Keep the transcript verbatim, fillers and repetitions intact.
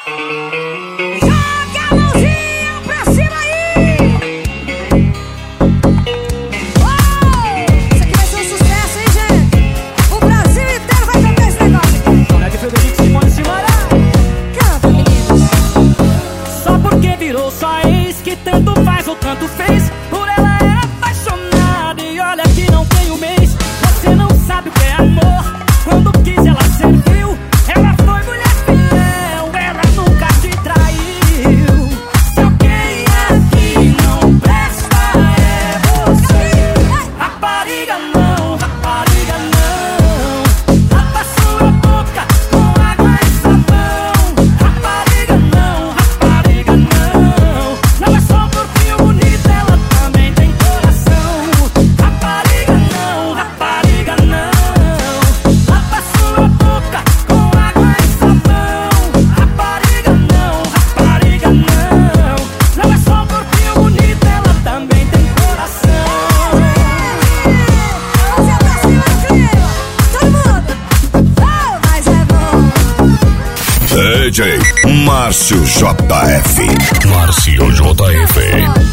Joga a mãozinha pra cima aí! Oh, isso aqui vai ser um sucesso, hein, gente? O Brasil inteiro vai cantar esse negócio aqui. Como é que Frederico Simone se mora? Canta, meninos. Só porque virou só ex, que tanto faz ou tanto fez. Por ela é apaixonada e olha que não tem um mês. Você não sabe o que é amor. Quando quis ela serviu. Ela foi mulher fiel, ela nunca te traiu. Se alguém aqui não presta é você. Rapariga não, rapariga não. Lava sua boca com água e sabão. Rapariga não, rapariga não. Não é só um corpinho bonito, ela também tem coração. Rapariga não, rapariga não. Lava sua boca com água e sabão. Rapariga não, rapariga não. Não é só um corpinho bonito, ela também tem coração. Mãozinha pra cima no clima. Todo mundo. Oh, mas é bom. D J Márcio J F. Márcio J F.